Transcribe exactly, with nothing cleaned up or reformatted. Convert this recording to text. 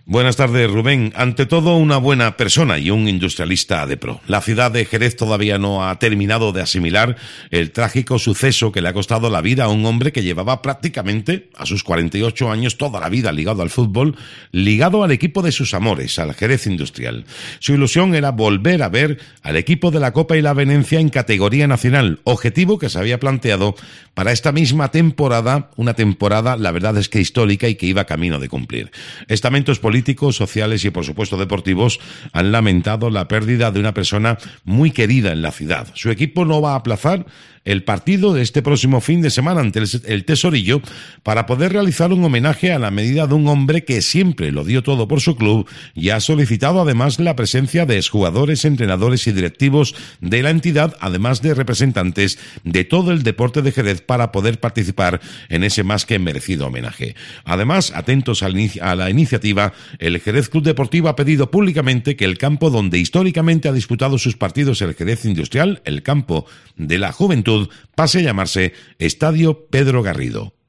Buenas tardes, Rubén. Ante todo, una buena persona y un industrialista de pro. La ciudad de Jerez todavía no ha terminado de asimilar el trágico suceso que le ha costado la vida a un hombre que llevaba prácticamente, a sus cuarenta y ocho años, toda la vida ligado al fútbol, ligado al equipo de sus amores, al Jerez Industrial. Su ilusión era volver a ver al equipo de la Copa y la Venencia en categoría nacional, objetivo que se había planteado para esta misma temporada, una temporada, la verdad es que histórica y que iba camino de cumplir. Estamentos políticos, sociales y, por supuesto, deportivos han lamentado la pérdida de una persona muy querida en la ciudad. Su equipo no va a aplazar el partido de este próximo fin de semana ante el Tesorillo para poder realizar un homenaje a la medida de un hombre que siempre lo dio todo por su club y ha solicitado además la presencia de exjugadores, entrenadores y directivos de la entidad, además de representantes de todo el deporte de Jerez para poder participar en ese más que merecido homenaje. Además, atentos a la iniciativa, el Jerez Club Deportivo ha pedido públicamente que el campo donde históricamente ha disputado sus partidos el Jerez Industrial, el campo de la Juventud, pase a llamarse Estadio Pedro Garrido.